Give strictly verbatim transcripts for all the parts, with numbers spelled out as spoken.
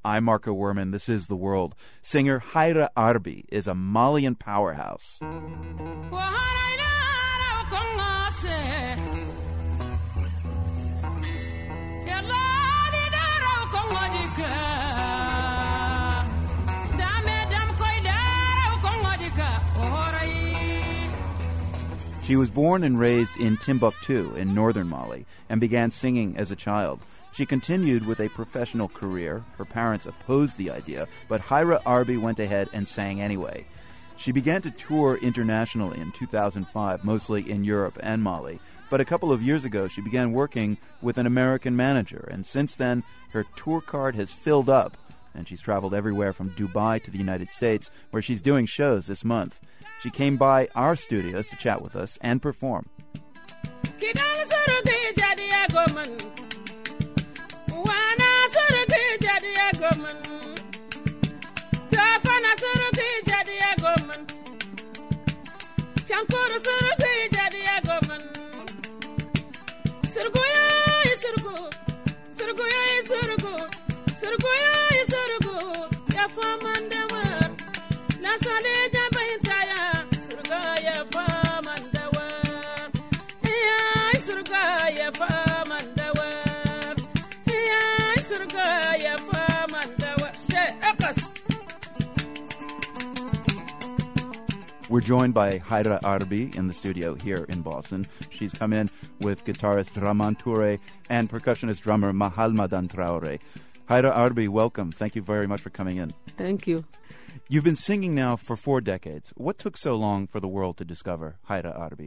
I'm Marco Werman. This is The World. Singer Haira Arbi is a Malian powerhouse. She was born and raised in Timbuktu in northern Mali and began singing as a child. She continued with a professional career. Her parents opposed the idea, but Haira Arbi went ahead and sang anyway. She began to tour internationally in two thousand five, mostly in Europe and Mali. But a couple of years ago, she began working with an American manager, and since then, her tour card has filled up, and she's traveled everywhere from Dubai to the United States, where she's doing shows this month. She came by our studios to chat with us and perform. We're joined by Haira Arbi in the studio here in Boston. She's come in with guitarist Raman Toure and percussionist drummer Mahalmadan Traore. Haira Arbi, welcome. Thank you very much for coming in. Thank you. You've been singing now for four decades. What took so long for the world to discover Haira Arbi?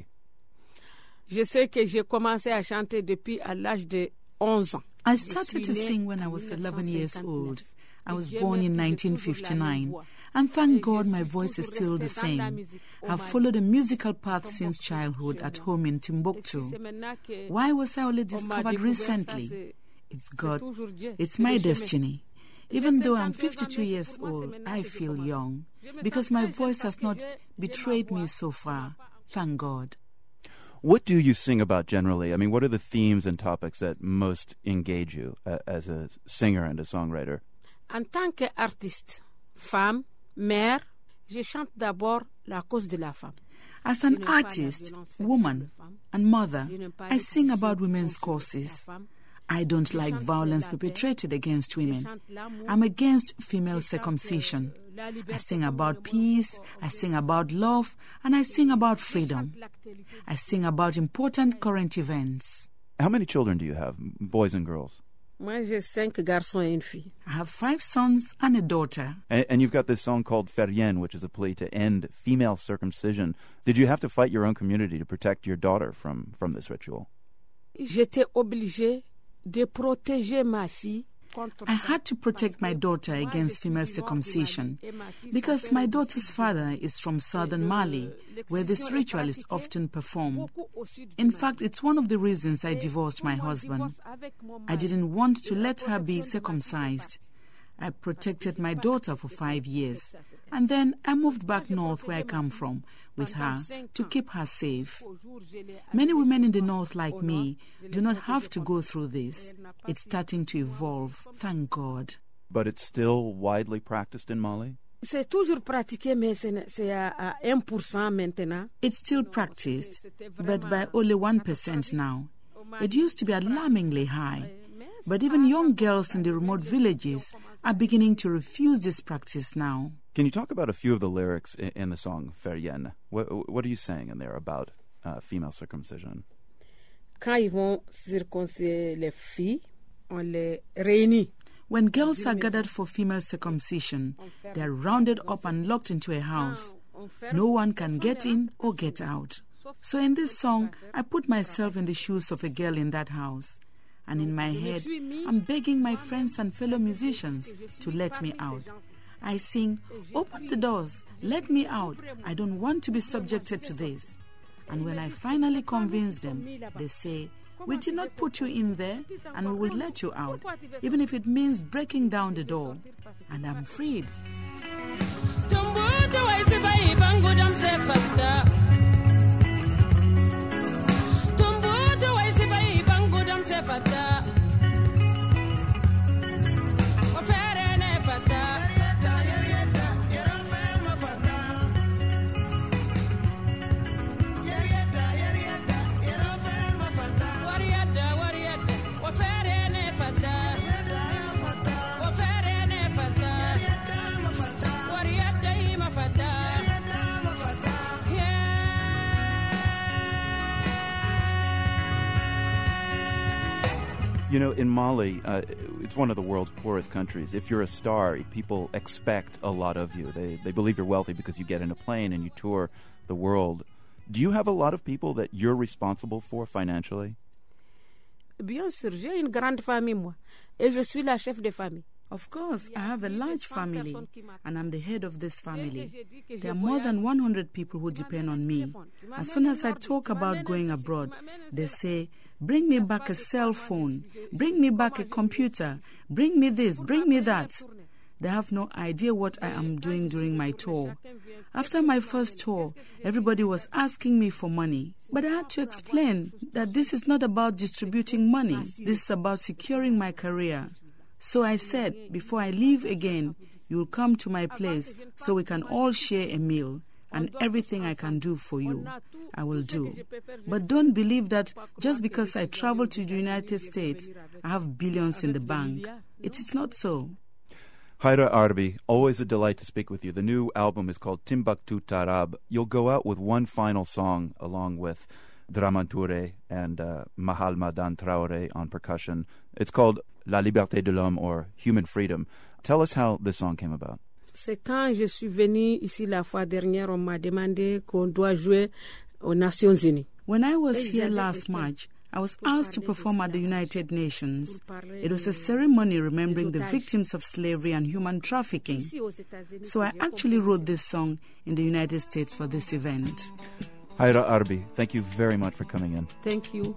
Je sais que j'ai commencé à chanter depuis à l'âge de onze ans. I started to sing when I was eleven years old. I was born in nineteen fifty-nine. And thank God my voice is still the same. I've followed a musical path since childhood at home in Timbuktu. Why was I only discovered recently? It's God. It's my destiny. Even though I'm fifty-two years old, I feel young because my voice has not betrayed me so far. Thank God. What do you sing about generally? I mean, what are the themes and topics that most engage you uh, as a singer and a songwriter? En tant qu'artiste, femme, mère, je chante d'abord la cause de la femme. As an artist, woman, and mother, I sing about women's causes. I don't like violence perpetrated against women. I'm against female circumcision. I sing about peace, I sing about love, and I sing about freedom. I sing about important current events. How many children do you have, boys and girls? Moi, j'ai cinq garçons et une fille. I have five sons and a daughter. And, and you've got this song called Ferien, which is a plea to end female circumcision. Did you have to fight your own community to protect your daughter from, from this ritual? J'étais obligée de protéger ma fille. I had to protect my daughter against female circumcision because my daughter's father is from southern Mali, where this ritual is often performed. In fact, it's one of the reasons I divorced my husband. I didn't want to let her be circumcised. I protected my daughter for five years, and then I moved back north where I come from with her to keep her safe. Many women in the north like me do not have to go through this. It's starting to evolve, thank God. But it's still widely practiced in Mali? C'est toujours pratiqué, mais c'est à one percent maintenant. It's still practiced, but by only one percent now. It used to be alarmingly high. But even young girls in the remote villages are beginning to refuse this practice now. Can you talk about a few of the lyrics in, in the song Ferien? What, what are you saying in there about uh, female circumcision? Quand ils vont circoncire les filles, on les réunit. When girls are gathered for female circumcision, they are rounded up and locked into a house. No one can get in or get out. So in this song, I put myself in the shoes of a girl in that house. And in my head, I'm begging my friends and fellow musicians to let me out. I sing, open the doors, let me out. I don't want to be subjected to this. And when I finally convince them, they say, we did not put you in there and we will let you out, even if it means breaking down the door. And I'm freed. You know, in Mali, uh, it's one of the world's poorest countries. If you're a star, people expect a lot of you. They they believe you're wealthy because you get in a plane and you tour the world. Do you have a lot of people that you're responsible for financially? Bien sûr, j'ai une grande famille, moi. Et je suis la chef de famille. Of course, I have a large family, and I'm the head of this family. There are more than one hundred people who depend on me. As soon as I talk about going abroad, they say, bring me back a cell phone, bring me back a computer, bring me this, bring me that. They have no idea what I am doing during my tour. After my first tour, everybody was asking me for money. But I had to explain that this is not about distributing money. This is about securing my career. So I said, before I leave again, you will come to my place so we can all share a meal, and everything I can do for you, I will do. But don't believe that just because I travel to the United States, I have billions in the bank. It is not so. Haira Arbi, always a delight to speak with you. The new album is called Timbuktu Tarab. You'll go out with one final song along with Dramane Touré and uh, Mahal Madan Traoré on percussion. It's called La Liberté de l'Homme, or Human Freedom. Tell us how this song came about. C'est quand je suis venue ici la fois dernière, on m'a demandé qu'on doit jouer aux Nations Unies. When I was here last March, I was asked to perform at the United Nations. It was a ceremony remembering the victims of slavery and human trafficking. So I actually wrote this song in the United States for this event. Haira Arbi, thank you very much for coming in. Thank you.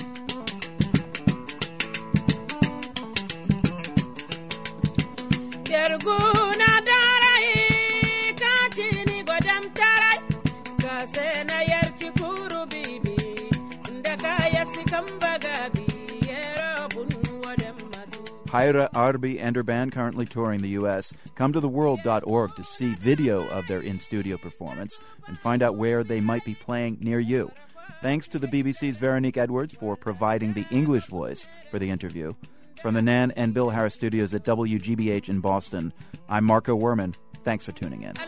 Haira Arbi and her band currently touring the U S Come to the world dot org to see video of their in-studio performance and find out where they might be playing near you. Thanks to the B B C's Veronique Edwards for providing the English voice for the interview. From the Nan and Bill Harris studios at W G B H in Boston, I'm Marco Werman. Thanks for tuning in.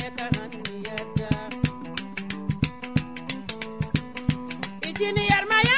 Engineer, my